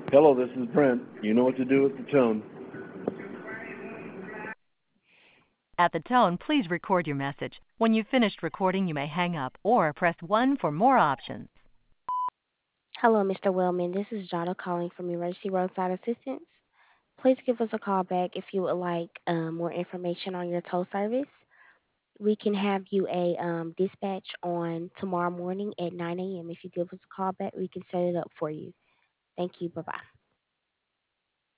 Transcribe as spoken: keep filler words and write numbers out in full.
Hello, this is Brent. You know what to do at the tone. At the tone, please record your message. When you've finished recording, you may hang up or press one for more options. Hello, mister Wellman. This is Jada calling from Emergency Roadside Assistance. Please give us a call back if you would like um, more information on your tow service. We can have you a um, dispatch on tomorrow morning at nine a m. If you give us a call back, we can set it up for you. Thank you. Bye bye.